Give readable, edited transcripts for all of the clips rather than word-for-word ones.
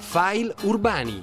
File Urbani.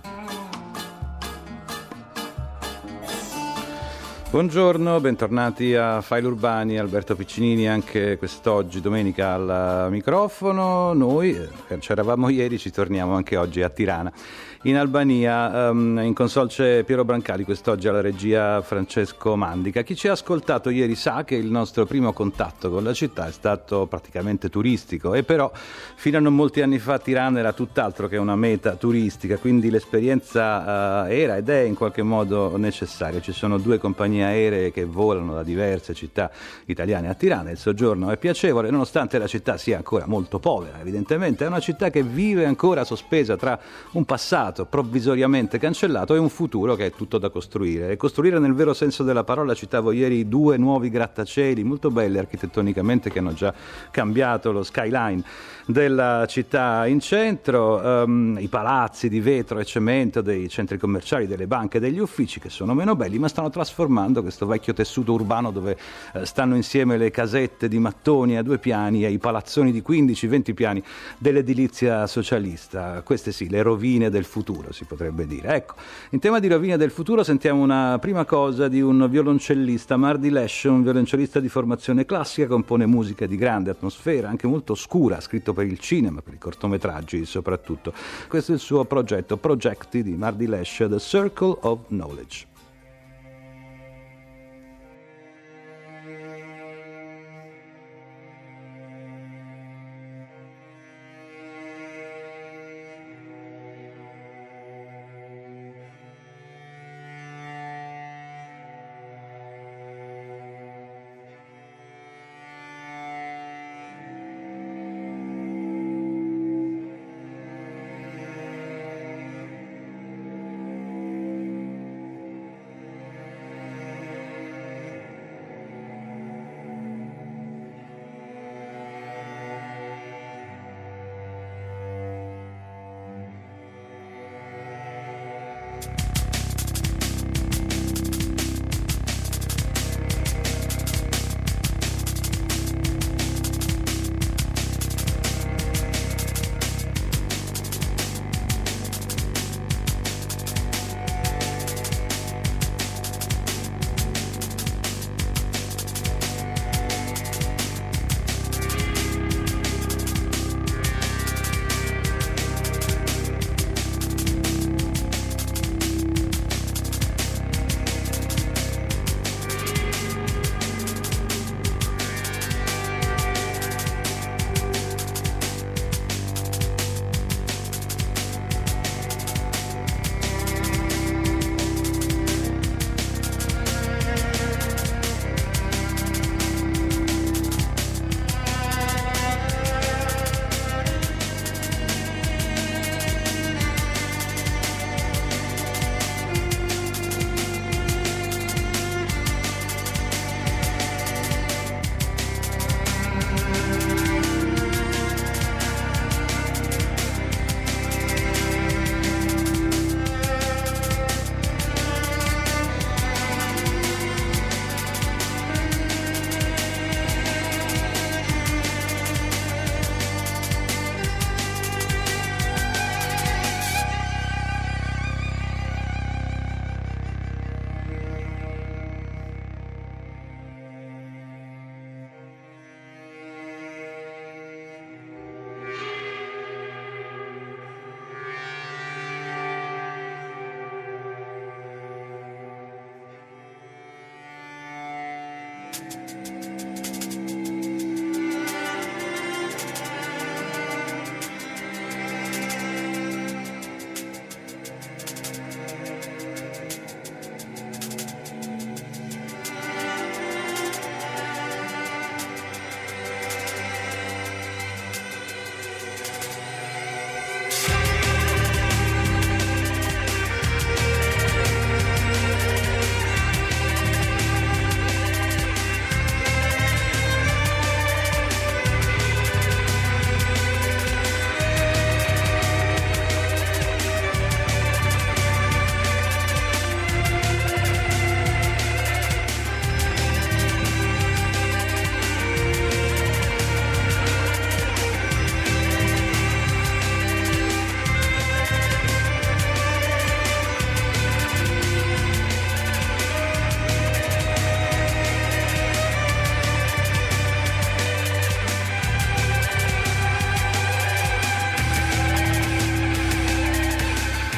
Buongiorno, bentornati a File Urbani, Alberto Piccinini anche quest'oggi, domenica, al microfono. Noi c'eravamo ieri, ci torniamo anche oggi a Tirana, in Albania. In console c'è Piero Brancali, quest'oggi alla regia Francesco Mandica. Chi ci ha ascoltato ieri sa che il nostro primo contatto con la città è stato praticamente turistico, e però fino a non molti anni fa Tirana era tutt'altro che una meta turistica, quindi l'esperienza era ed è in qualche modo necessaria. Ci sono due compagnie aeree che volano da diverse città italiane a Tirana. Il soggiorno è piacevole nonostante la città sia ancora molto povera. Evidentemente è una città che vive ancora sospesa tra un passato provvisoriamente cancellato e un futuro che è tutto da costruire. E costruire nel vero senso della parola. Citavo ieri due nuovi grattacieli molto belli architettonicamente che hanno già cambiato lo skyline della città in centro, i palazzi di vetro e cemento dei centri commerciali, delle banche, degli uffici, che sono meno belli ma stanno trasformando questo vecchio tessuto urbano dove stanno insieme le casette di mattoni a 2 piani e i palazzoni di 15-20 piani dell'edilizia socialista. Queste sì, le rovine del futuro, si potrebbe dire. Ecco, in tema di rovine del futuro sentiamo una prima cosa di un violoncellista, Mardi Lesh, un violoncellista di formazione classica, compone musica di grande atmosfera, anche molto oscura, scritto per il cinema, per i cortometraggi soprattutto. Questo è il suo progetto, Projecti di Mardi Lesh, The Circle of Knowledge.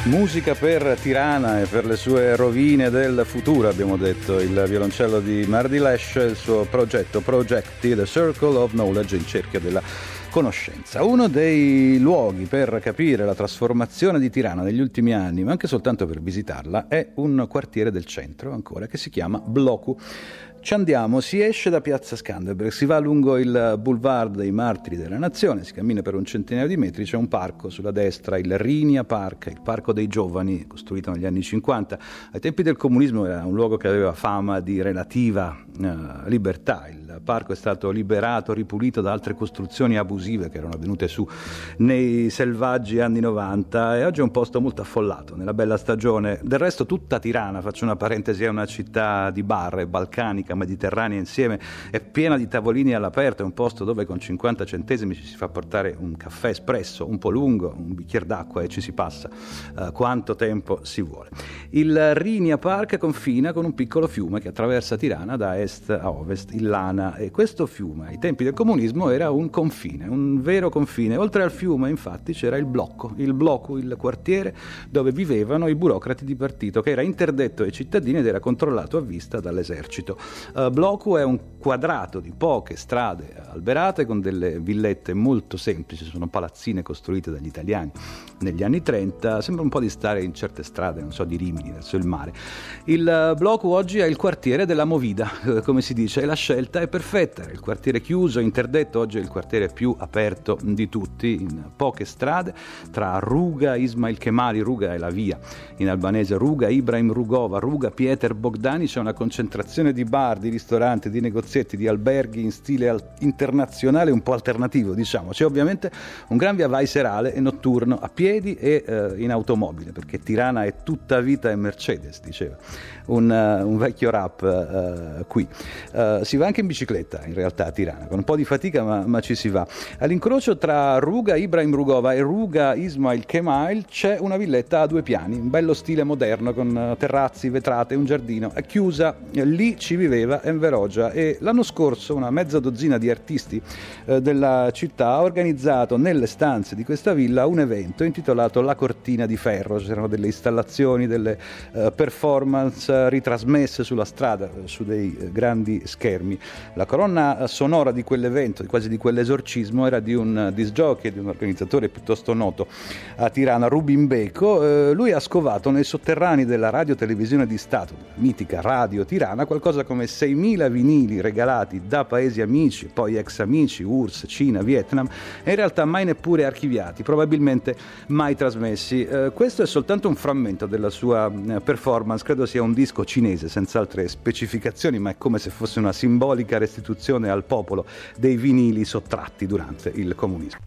Musica per Tirana e per le sue rovine del futuro, abbiamo detto, il violoncello di Mardi Lesh, il suo progetto Projecti, The Circle of Knowledge, il cerchio della conoscenza. Uno dei luoghi per capire la trasformazione di Tirana negli ultimi anni, ma anche soltanto per visitarla, è un quartiere del centro ancora che si chiama Bloku. Ci andiamo, si esce da piazza Skanderbeg, si va lungo il boulevard dei Martiri della Nazione, si cammina per un centinaio di metri, c'è un parco sulla destra, il Rinia Park, il parco dei giovani, costruito negli anni 50. Ai tempi del comunismo era un luogo che aveva fama di relativa libertà. Il parco è stato liberato, ripulito da altre costruzioni abusive che erano venute su nei selvaggi anni 90 e oggi è un posto molto affollato nella bella stagione. Del resto tutta Tirana, faccio una parentesi, è una città di bar, è balcanica, mediterranea insieme, è piena di tavolini all'aperto, è un posto dove con 50 centesimi ci si fa portare un caffè espresso, un po' lungo, un bicchiere d'acqua e ci si passa quanto tempo si vuole. Il Rinia Park confina con un piccolo fiume che attraversa Tirana da est a ovest, il Lana, e questo fiume ai tempi del comunismo era un confine, un vero confine. Oltre al fiume infatti c'era il Bloku, il quartiere dove vivevano i burocrati di partito, che era interdetto ai cittadini ed era controllato a vista dall'esercito. Bloku è un quadrato di poche strade alberate con delle villette molto semplici, sono palazzine costruite dagli italiani negli anni 30, sembra un po' di stare in certe strade, non so, di Rimini verso il mare. Il Bloku oggi è il quartiere della movida, come si dice, e la scelta è perfetta, era il quartiere chiuso, interdetto, oggi è il quartiere più aperto di tutti, in poche strade, tra Ruga, Ismail Kemali, Ruga è la via in albanese, Ruga, Ibrahim Rugova, Ruga, Pieter Bogdani, c'è una concentrazione di bar, di ristoranti, di negozietti, di alberghi in stile internazionale, un po' alternativo, diciamo. C'è ovviamente un gran via vai serale e notturno a piedi e in automobile, perché Tirana è tutta vita e Mercedes, diceva un vecchio rap qui. Si va anche in bicicletta in realtà a Tirana, con un po' di fatica ma ci si va. All'incrocio tra Ruga Ibrahim Rugova e Ruga Ismail Kemail c'è una villetta a 2 piani, un bello stile moderno con terrazzi, vetrate, un giardino, è chiusa, lì ci viveva Enver Hoxha e l'anno scorso una mezza dozzina di artisti della città ha organizzato nelle stanze di questa villa un evento intitolato La Cortina di Ferro. C'erano delle installazioni, delle performance ritrasmesse sulla strada su dei grandi schermi. La colonna sonora di quell'evento, quasi di quell'esorcismo, era di un disc jockey, di un organizzatore piuttosto noto a Tirana, Rubin Beko. Lui ha scovato nei sotterranei della Radio Televisione di Stato, mitica Radio Tirana, qualcosa come 6.000 vinili regalati da paesi amici, poi ex amici, URSS, Cina, Vietnam, e in realtà mai neppure archiviati, probabilmente mai trasmessi. Questo è soltanto un frammento della sua performance, credo sia un disco cinese senza altre specificazioni, ma è come se fosse una simbolica restituzione al popolo dei vinili sottratti durante il comunismo.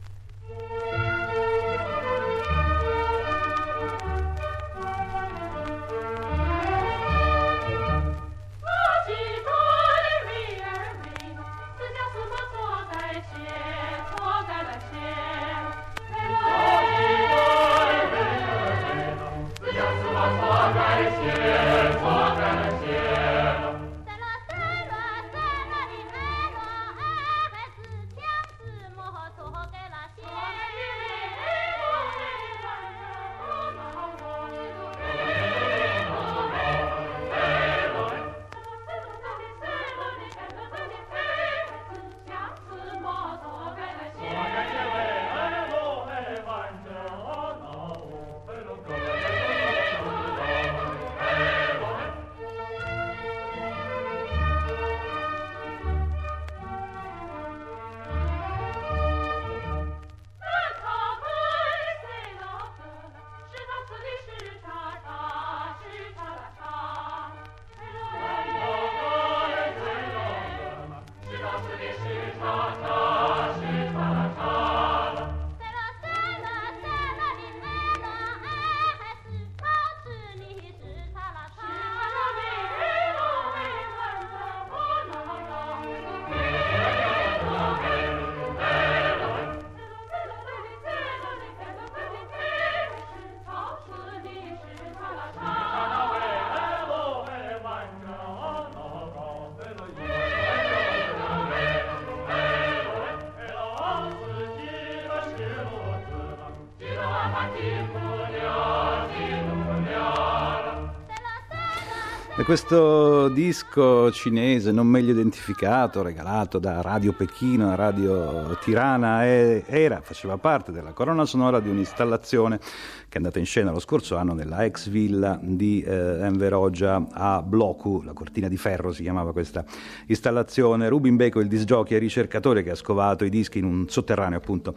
E questo disco cinese non meglio identificato, regalato da Radio Pechino a Radio Tirana, faceva parte della colonna sonora di un'installazione che è andata in scena lo scorso anno nella ex villa di Enver Hoxha a Bloku, la cortina di ferro si chiamava questa installazione. Rubin Beko, il disc jockey e ricercatore che ha scovato i dischi in un sotterraneo appunto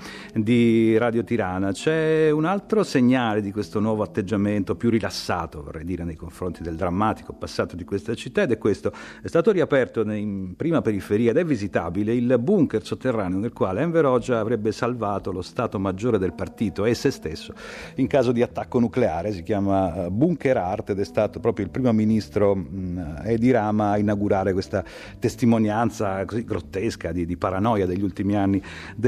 di Radio Tirana. C'è un altro segnale di questo nuovo atteggiamento più rilassato, vorrei dire, nei confronti del drammatico passato di questa città, ed è questo: è stato riaperto in prima periferia ed è visitabile il bunker sotterraneo nel quale Enver Hoxha avrebbe salvato lo stato maggiore del partito e se stesso in caso di attacco nucleare. Si chiama Bunker Art ed è stato proprio il primo ministro Edi Rama a inaugurare questa testimonianza così grottesca di paranoia degli ultimi anni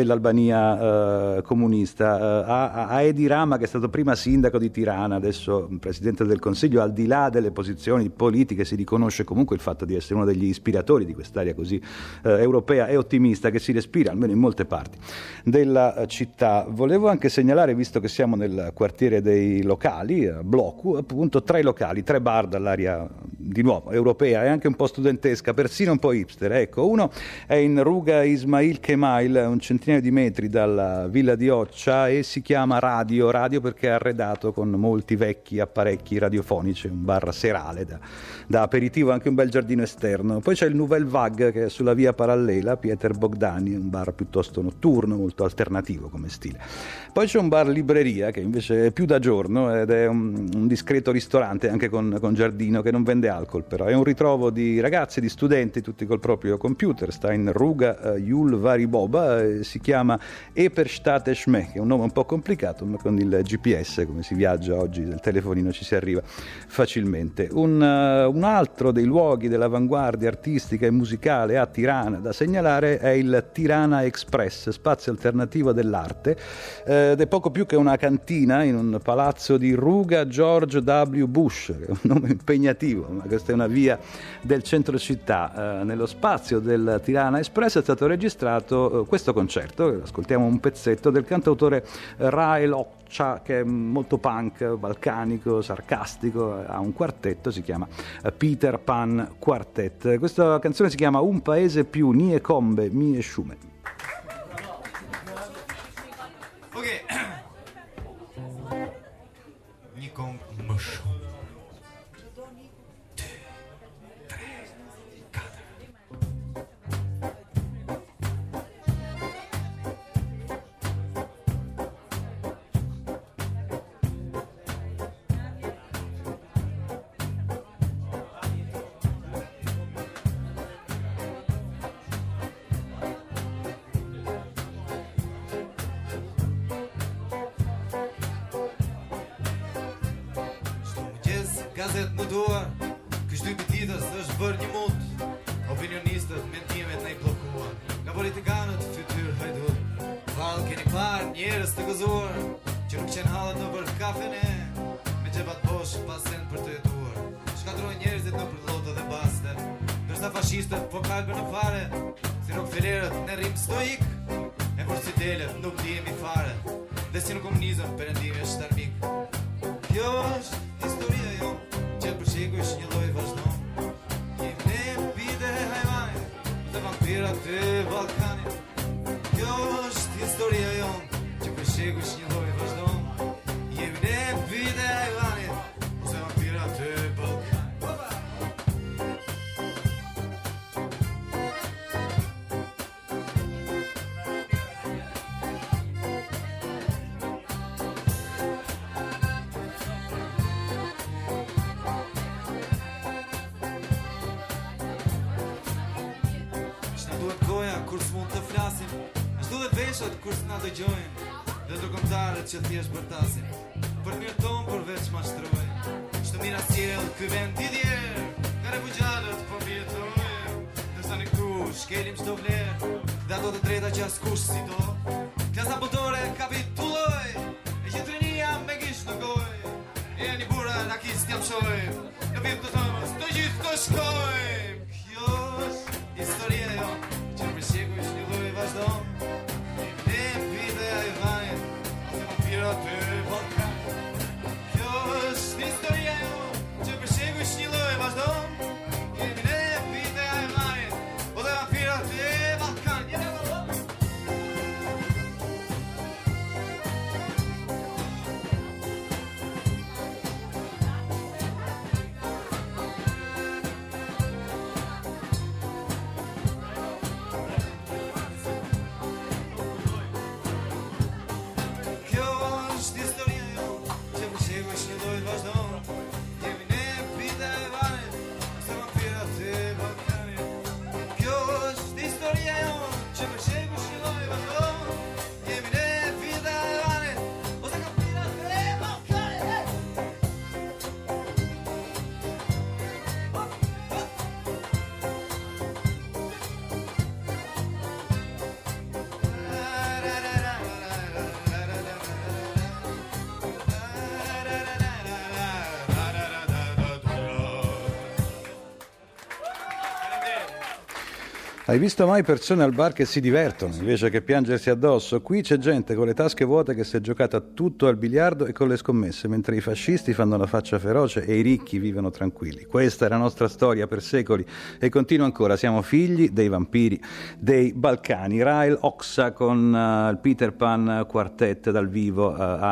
dell'Albania comunista. A Edi Rama, che è stato prima sindaco di Tirana, adesso presidente del Consiglio, al di là delle posizioni politiche si riconosce comunque il fatto di essere uno degli ispiratori di quest'area così europea e ottimista che si respira almeno in molte parti della città. Volevo anche segnalare, visto che siamo nel quartiere dei locali, a Bloku, appunto 3 locali, 3 bar dall'area di nuovo europea e anche un po' studentesca, persino un po' hipster. Ecco, uno è in Ruga Ismail Kemail, un centinaio di metri dalla villa di Hoxha, e si chiama Radio perché è arredato con molti vecchi apparecchi radiofonici, un bar serale da aperitivo, anche un bel giardino esterno. Poi c'è il Nouvelle Vague, che è sulla via parallela, Pieter Bogdani, un bar piuttosto notturno, molto alternativo come stile. Poi c'è un bar libreria che invece è più da giorno ed è un discreto ristorante anche con giardino, che non vende alcol, però è un ritrovo di ragazzi, di studenti, tutti col proprio computer. Sta in Ruga Yul Variboba, si chiama Eperstadt Schme, che è un nome un po' complicato, ma con il GPS, come si viaggia oggi, del telefonino ci si arriva facilmente. Un altro dei luoghi dell'avanguardia artistica e musicale a Tirana da segnalare è il Tirana Express, spazio alternativo dell'arte, ed è poco più che una cantina in un palazzo di Ruga George W. Bush, che è un nome impegnativo, ma questa è una via del centro città. Nello spazio del Tirana Express è stato registrato questo concerto, ascoltiamo un pezzetto del cantautore Rael Hoxha, che è molto punk, balcanico, sarcastico, ha un quartetto, si chiama Peter Pan Quartet. Questa canzone si chiama Un paese più, Nie Kombe, Mie Schume. Ok. Nie Kombe, Mie Schume. Gazet në duar, kështu i ditës është bërë një mund. Opinionistët mendimet në i blokuar, nga politikanët fytyrë hajdur. Valë keni parë njerës të gëzuar, që nuk qenë halët në për kafene, me gjepat bosh pasen për të jetuar. Shkatrojnë njerëzit në për lotë dhe baste, ndërsa fashistët po kalbë në fare, si Rockefellerët në rrim stoik, e kur si delet nuk dihemi fare, dhe si në komunizëm perëndimi është armik. Kjo është historia jo, që përshiku ish një loj vazhdon. Jemi ne bide e hajvanit dhe vampirat të Balkanit. Kjo është historia jo, që përshiku ish një loj vazhdon. Jemi ne bide e hajvanit dhe vampirat të Balkanit. Kur s'mund të flasim, ashtu dhe veshët kur s'na dëgjojnë, dhe ndërkombëtarët që thjesht bërtasin, për mirë tonë përveç mashtrojnë. Çdo mira sjell ky vend i djerë, nga refugjatët po mbijetojnë, ndërsa ne këtu shkelim çdo vlerë, dhe ato të drejta që askush si do. Klasa botore kapitulloj, e qetrinia me gish në gojë, e një burra na kis t'jam shojmë, në vit të thëmës të gjithë të shkojmë. Kjo është historia jo, që përshiku ish një loj vazhdon. Ne vite a i vanit, ose vampirat të Balkanit. Kjo është historia jo, që përshiku ish një loj vazhdon. Hai visto mai persone al bar che si divertono invece che piangersi addosso? Qui c'è gente con le tasche vuote che si è giocata tutto al biliardo e con le scommesse, mentre i fascisti fanno la faccia feroce e i ricchi vivono tranquilli. Questa è la nostra storia per secoli e continua ancora. Siamo figli dei vampiri dei Balcani. Rael Oxa con il Peter Pan Quartet dal vivo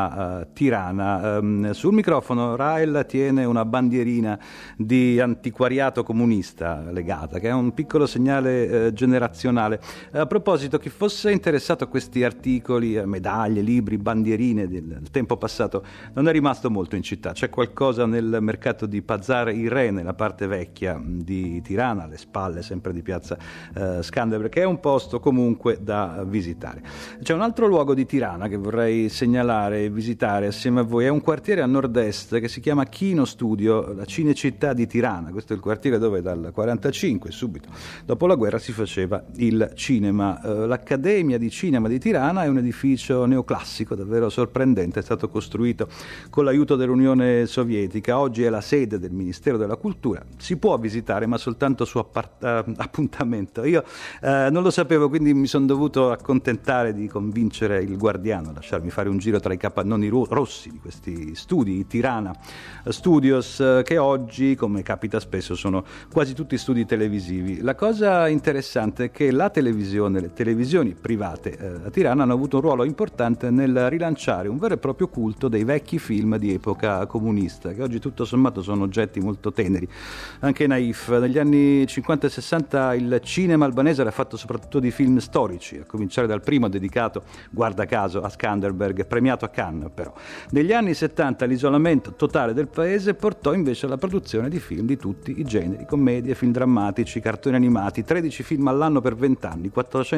a Tirana. Sul microfono Rael tiene una bandierina di antiquariato comunista legata, che è un piccolo segnale generazionale. A proposito, chi fosse interessato a questi articoli, medaglie, libri, bandierine del tempo passato, non è rimasto molto in città. C'è qualcosa nel mercato di Pazar il Re, nella parte vecchia di Tirana, alle spalle sempre di piazza Skanderbeg, che è un posto comunque da visitare. C'è un altro luogo di Tirana che vorrei segnalare e visitare assieme a voi. È un quartiere a nord-est che si chiama Kino Studio, la Cinecittà di Tirana. Questo è il quartiere dove dal 45, subito dopo la guerra, si faceva il cinema. L'Accademia di Cinema di Tirana è un edificio neoclassico davvero sorprendente, è stato costruito con l'aiuto dell'Unione Sovietica. Oggi è la sede del Ministero della Cultura, si può visitare ma soltanto su appuntamento. Io non lo sapevo, quindi mi sono dovuto accontentare di convincere il guardiano a lasciarmi fare un giro tra i capannoni rossi di questi studi, Tirana Studios, che oggi, come capita spesso, sono quasi tutti studi televisivi. La cosa interessante è che la televisione, le televisioni private a Tirana hanno avuto un ruolo importante nel rilanciare un vero e proprio culto dei vecchi film di epoca comunista, che oggi tutto sommato sono oggetti molto teneri, anche naif. Negli anni 50 e 60 il cinema albanese era fatto soprattutto di film storici, a cominciare dal primo dedicato, guarda caso, a Skanderbeg, premiato a Cannes però. Negli anni 70 l'isolamento totale del paese portò invece alla produzione di film di tutti i generi, commedie, film drammatici, cartoni animati, 13 film all'anno per 20 anni,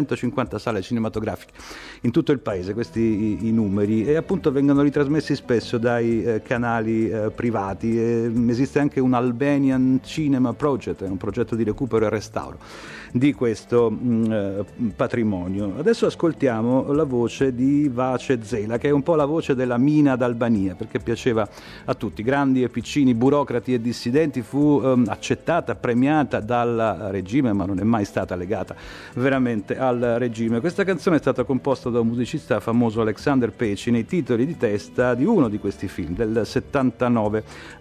450 sale cinematografiche in tutto il paese, questi i numeri, e appunto vengono ritrasmessi spesso dai canali privati. Esiste anche un Albanian Cinema Project, un progetto di recupero e restauro di questo patrimonio. Adesso ascoltiamo la voce di Vace Zela, che è un po' la voce della Mina d'Albania, perché piaceva a tutti, grandi e piccini, burocrati e dissidenti. Fu accettata, premiata dal regime, ma non è mai stata legata veramente al regime. Questa canzone è stata composta da un musicista famoso, Alexander Peci, nei titoli di testa di uno di questi film del 79,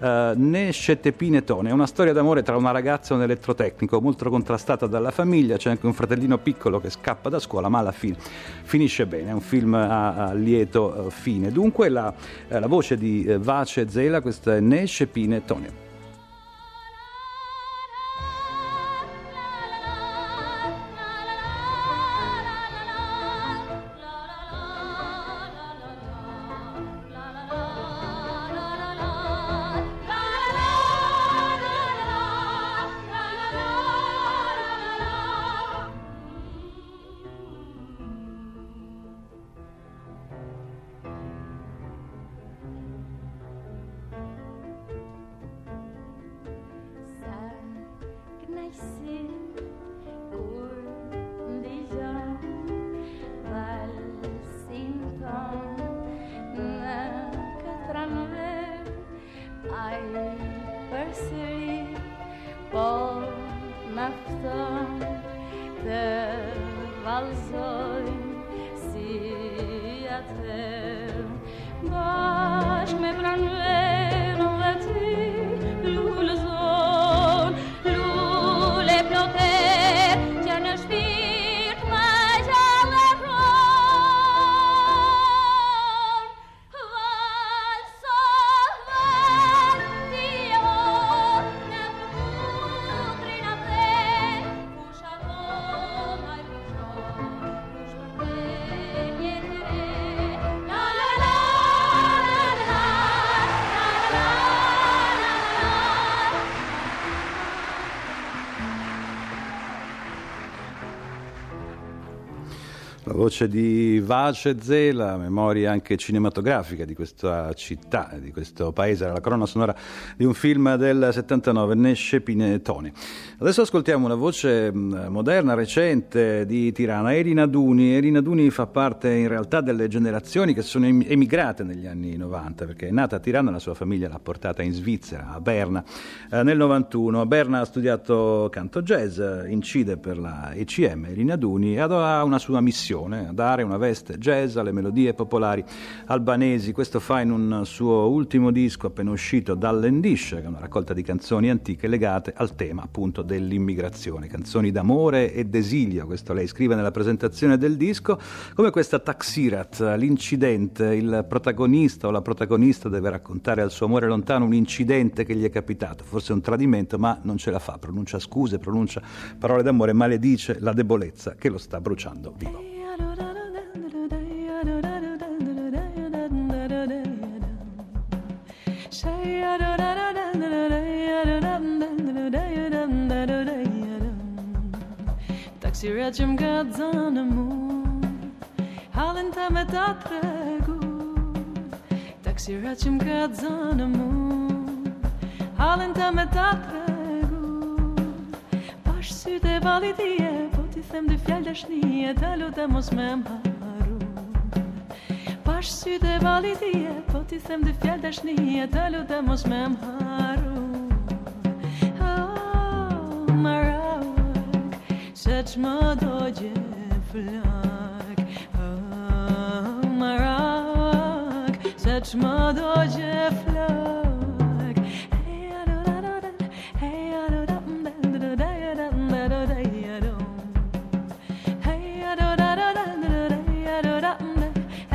Ne Scettepine Tone. È una storia d'amore tra una ragazza e un elettrotecnico, molto contrastata dalla famiglia. C'è anche un fratellino piccolo che scappa da scuola, ma alla fine finisce bene. È un film a lieto fine. Dunque la voce di Vace Zela, questa è Ne Scettepine Tone. La voce di Vace Zela, memoria anche cinematografica di questa città, di questo paese, la colonna sonora di un film del 79, Nesce Pinetone. Adesso ascoltiamo una voce moderna, recente di Tirana, Elina Duni. Elina Duni fa parte in realtà delle generazioni che sono emigrate negli anni 90, perché è nata a Tirana, la sua famiglia l'ha portata in Svizzera, a Berna, nel 91. A Berna ha studiato canto jazz, incide per la ECM, Elina Duni, e ha una sua missione: dare una veste jazz alle melodie popolari albanesi. Questo fa in un suo ultimo disco appena uscito, Dall'Endish, che è una raccolta di canzoni antiche legate al tema appunto dell'immigrazione, canzoni d'amore e d'esilio. Questo lei scrive nella presentazione del disco, come questa Taksirat, l'incidente. Il protagonista o la protagonista deve raccontare al suo amore lontano un incidente che gli è capitato, forse un tradimento, ma non ce la fa, pronuncia scuse, pronuncia parole d'amore, maledice la debolezza che lo sta bruciando vivo. Taksiracım kazanımı Halin temet atregu Taksiracım kazanımı Halin temet atregu Bash syte vali dje Po ti them dy fjall dashnije Të lutem mos me mharu Bash syte vali dje Po ti them dy fjall dashnije Të lutem mos me mharu Oh, Marak Seç më dogje flak Oh, Marak Seç më dogje flak Hey, adoradoran Hey, adoradoran Hey, adoradoran Hey, adoradoran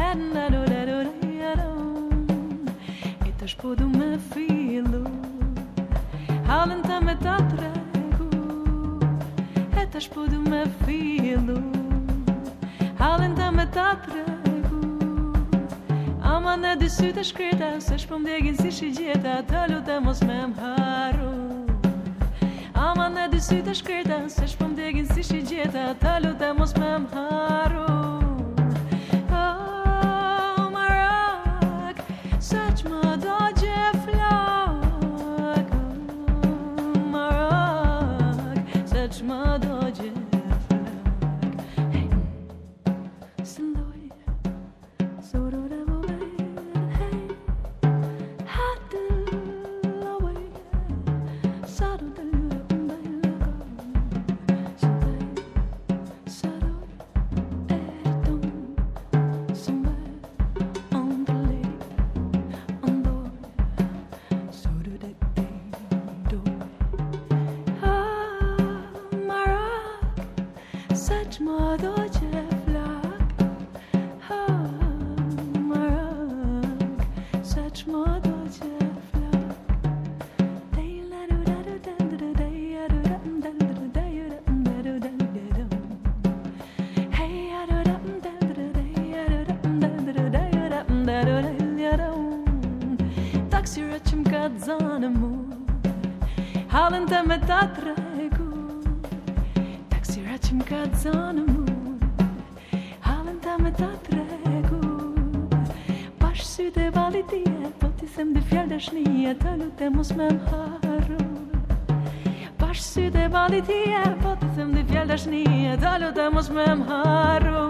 E tash po du me fillu Halën të me ta tregu E tash po du me fillu Halën të me ta tregu Ama në dy sytë shkreta Se shpo mdegin si shigjeta Të lutem mos me mharu Ama në dy sytë shkreta Se shpo mdegin si shigjeta Të lutem mos me mharu Oh, Marak Seç më dogje flak Oh, Marak Seç më dogje flak Hey, sëndoj Soror e vogël Hey, hatë lawaj Sa du të lërë ndaj lëka Sëndaj Saror e ton Sëmbaj Andale Andoj Soror e doj Ah, Marak Seç më dogje flak Ah, Marak Seç më dogje flak Taksiracım kazanımı Halën të me ta tregu Taksiracım kazanımı Halën të me ta tregu Bash syte vali dje Po ti them dy fjall dashnije Të lutem mos me mharu Bash syte vali dje Po ti them dy fjall dashnije Të lutem mos me mharu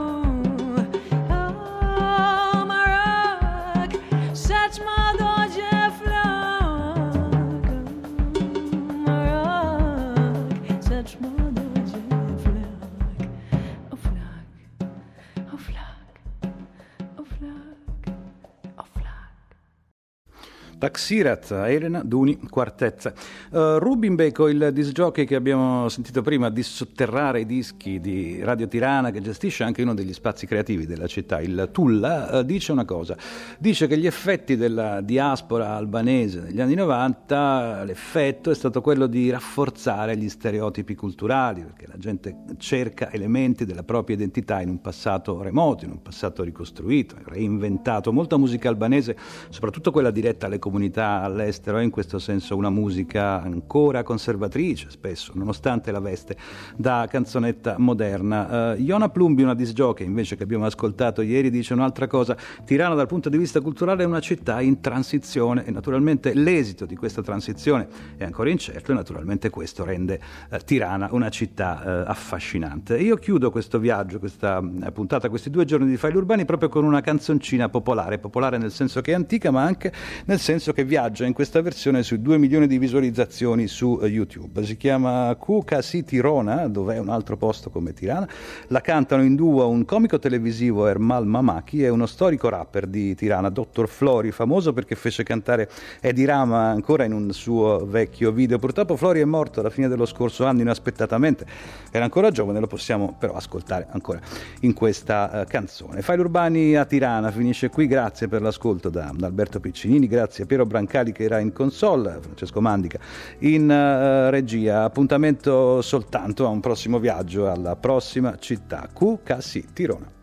Oh, Marak Seç më dogje flak Oh, Marak Seç më dogje flak O flak O flak O flak O flak Taksirat, Elina Duni Quartet. Rubin Beko, il disc jockey che abbiamo sentito prima dissotterrare i dischi di Radio Tirana, che gestisce anche uno degli spazi creativi della città, il Tulla, dice una cosa. Dice che gli effetti della diaspora albanese negli anni 90, l'effetto è stato quello di rafforzare gli stereotipi culturali, perché la gente cerca elementi della propria identità in un passato remoto, in un passato ricostruito, reinventato. Molta musica albanese, soprattutto quella diretta alle comunità comunità all'estero, è in questo senso una musica ancora conservatrice spesso, nonostante la veste da canzonetta moderna. Iona Plumbi, una disc jockey invece che abbiamo ascoltato ieri, dice un'altra cosa: Tirana dal punto di vista culturale è una città in transizione e naturalmente l'esito di questa transizione è ancora incerto e naturalmente questo rende Tirana una città affascinante. Io chiudo questo viaggio, questa puntata, questi 2 giorni di File Urbani proprio con una canzoncina popolare nel senso che è antica ma anche nel senso che viaggia in questa versione sui 2 milioni di visualizzazioni su YouTube. Si chiama Cuca Si Tirona, dove è un altro posto come Tirana. La cantano in duo un comico televisivo, Ermal Mamaki, e uno storico rapper di Tirana, Dr. Flori, famoso perché fece cantare Edi Rama ancora in un suo vecchio video. Purtroppo Flori è morto alla fine dello scorso anno inaspettatamente, era ancora giovane, lo possiamo però ascoltare ancora in questa canzone. File Urbani a Tirana finisce qui, grazie per l'ascolto da Alberto Piccinini, grazie a Piero Brancali che era in console, Francesco Mandica in regia. Appuntamento soltanto a un prossimo viaggio alla prossima città, Cuca Si Tirona.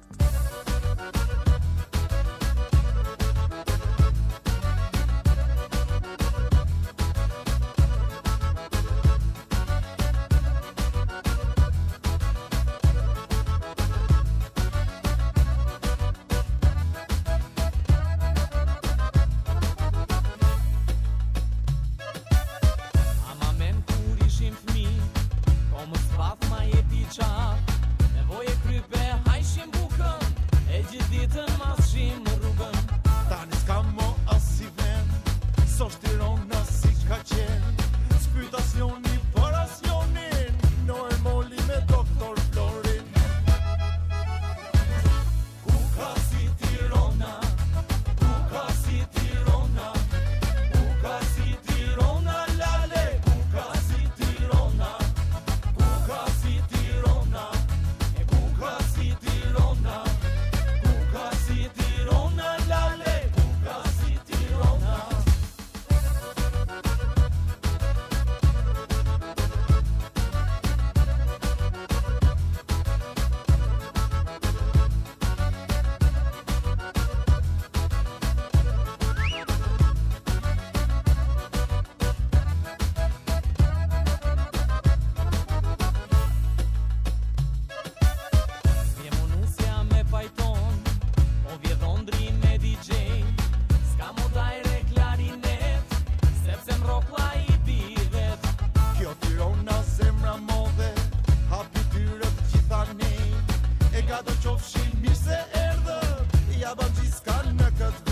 Qofshin mirë se erdhë, ja ban gjithë s'kan në këtë